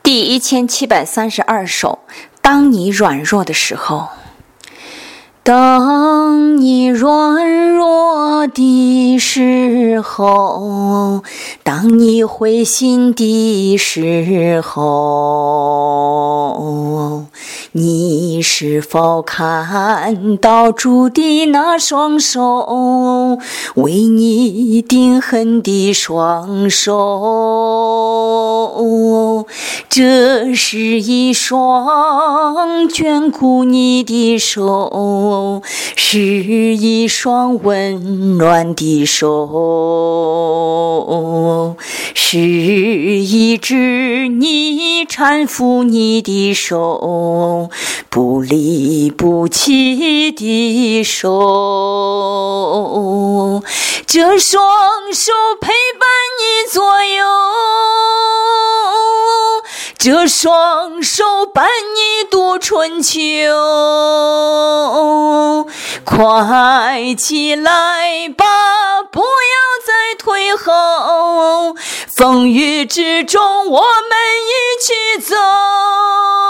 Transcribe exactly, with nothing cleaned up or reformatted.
第一千七百三十二首，当你软弱的时候。当你软弱的时候，当你灰心的时候，你是否看到主的那双手，为你定痕的双手？这是一双眷顾你的手，是一双温暖的手，是一只你搀扶你的手，不离不弃的手。这双手陪伴你左右，这双手伴你度春秋。快起来吧，不要再退后，风雨之中我们一起走。